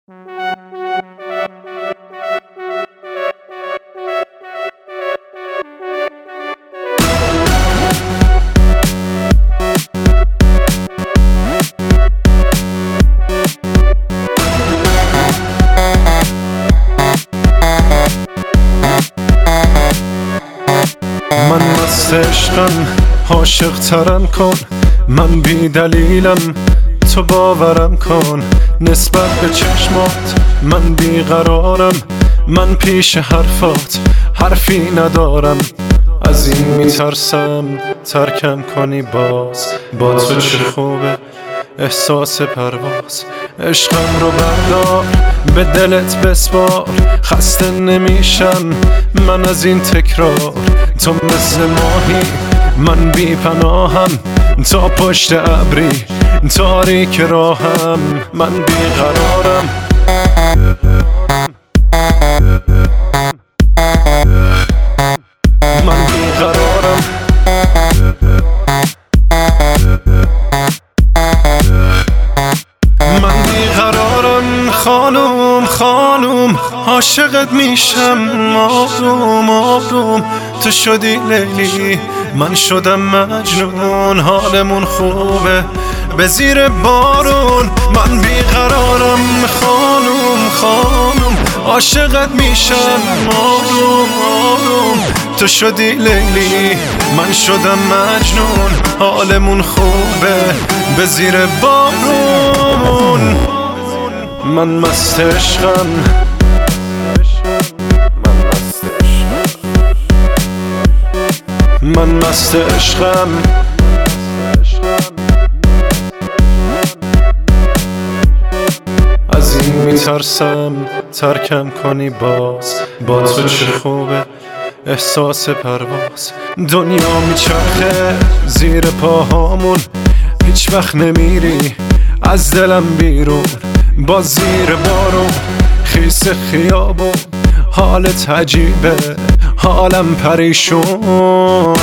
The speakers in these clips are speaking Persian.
من مست عشقم، عاشق ترم کن، من بی دلیلم تو باورم کن. نسبت به چشمات من بیقرارم، من پیش حرفات حرفی ندارم. از این میترسم ترکم کنی باز، با تو چه خوبه احساس پرواز. عشقم رو بردار به دلت بسپار، خسته نمیشم من از این تکرار. تو مثل ماهی من بی پناهم، تا پشت ابری تاریک راهم. من بیقرارم، من بیقرارم، من بیقرارم. خانوم خانوم عاشقت میشم، آروم آروم تو شدی لیلی من شدم مجنون. حالمون خوبه به زیر بارون، من بیقرارم. خانوم خانوم عاشقت میشم، آروم آروم تو شدی لیلی من شدم مجنون. حالمون خوبه به زیر بارون. من مست عشقم، من مست عشقم. از این میترسم ترکم کنی باز، با تو چه خوبه احساس پرواز. دنیا میچرخه زیر پاهامون، هیچ وقت نمیری از دلم بیرون. با زیر بارون خیس خیابون حالت عجیبه، حالم پریشون.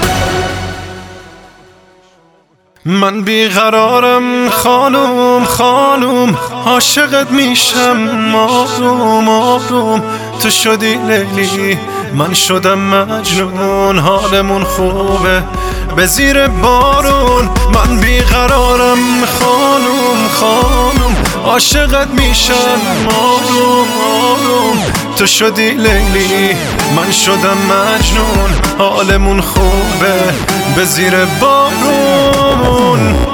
من بیقرارم. خانوم خانوم عاشقت میشم، آروم آروم تو شدی لیلی من شدم مجنون. حالمون خوبه به زیر بارون، من بیقرارم. خانوم خانوم عاشقت میشم، آروم آروم تو شدی لیلی من شدم مجنون. حالمون خوبه به زیر بارون.